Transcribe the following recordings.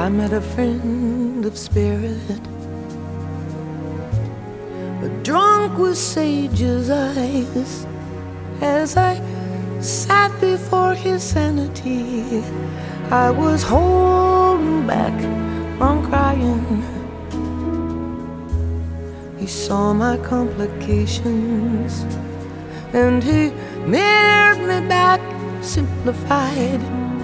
I met a friend of spirit, drunk with sage's eyes. As I sat before his sanity, I was holding back from crying. He saw my complications and he mirrored me back, simplified.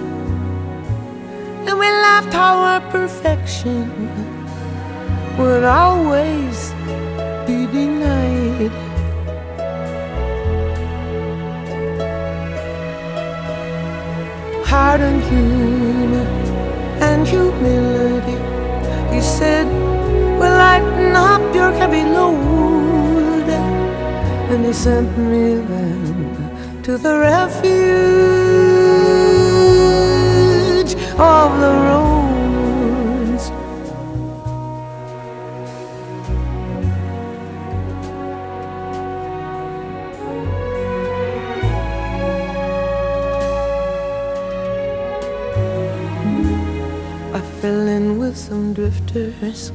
And we laughed how our perfection would always be denied. Heart and humor and humility, he said, will lighten up your heavy load. And he sent me then to the refuge of the roads. I fell in with some drifters,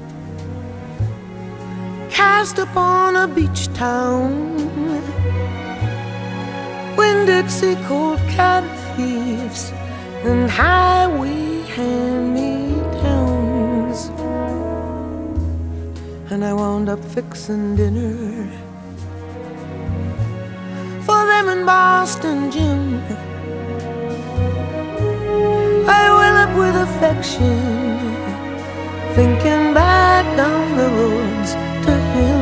cast upon a beach town, Winn-Dixie cold cab thieves and highway hand-me-downs. And I wound up fixing dinner for them in Boston, Jim. I well up with affection, thinking back down the roads to him.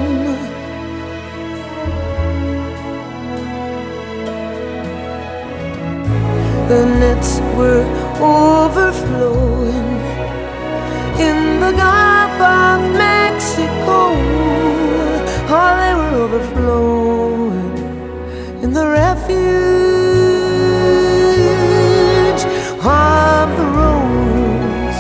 The nets were overflowing in the Gulf of Mexico. Oh, they were overflowing in the refuge of the roads.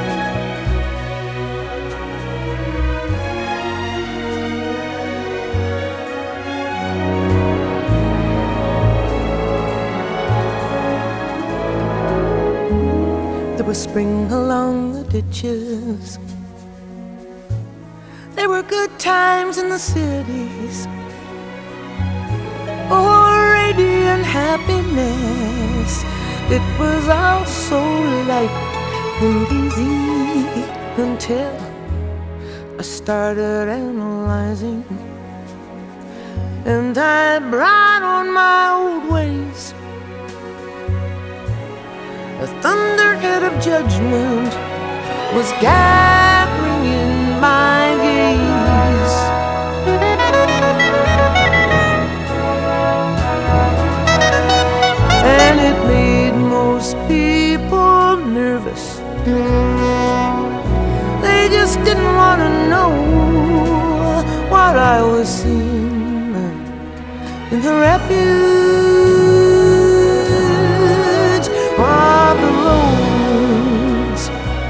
There was spring along the ditches. There were good times in the cities. Oh, radiant happiness. It was all so light and easy until I started analyzing, and I brought on my old ways. A thunderhead of judgment was gathering in my gaze. And it made most people nervous. They just didn't want to know what I was seeing in the refuge of the roads.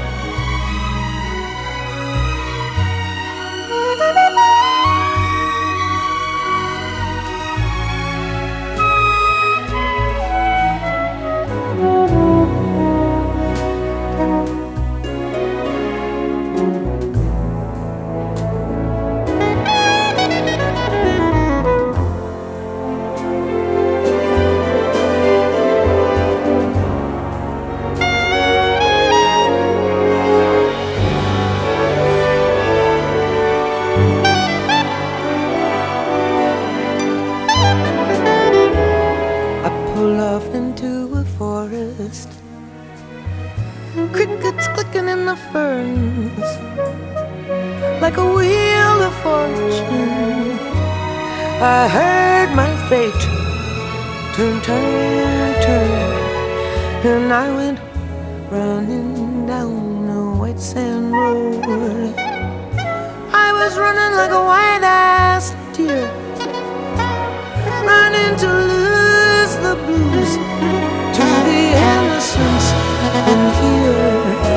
Crickets clicking in the ferns like a wheel of fortune. I heard my fate turn, turn, turn, and I went running down a white sand road. I was running like a white-ass deer, running to lose the blues to the innocence in here.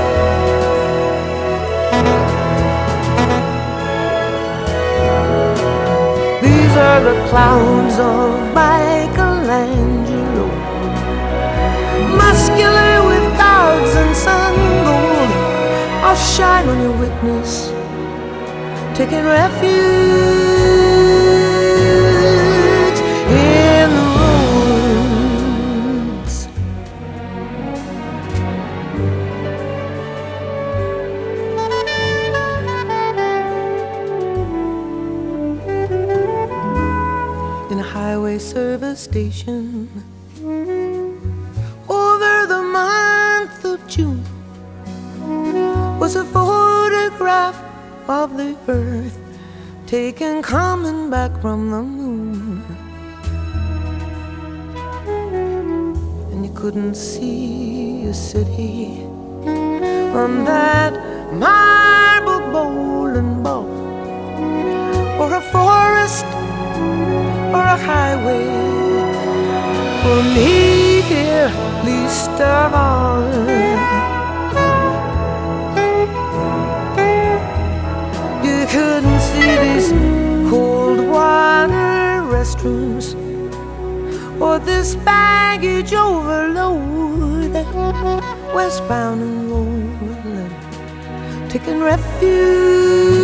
These are the clouds of Michelangelo, muscular with gods and sun gold. stars shine on your witness, taking refuge in the ruins. In a highway service station over the month of June was a photograph of the earth taken coming back from the moon. And you couldn't see a city on that marble bowling ball, or a forest, or a highway, for me here least of all. You couldn't see these cold water restrooms, or this baggage overload, westbound and rolling, taking refuge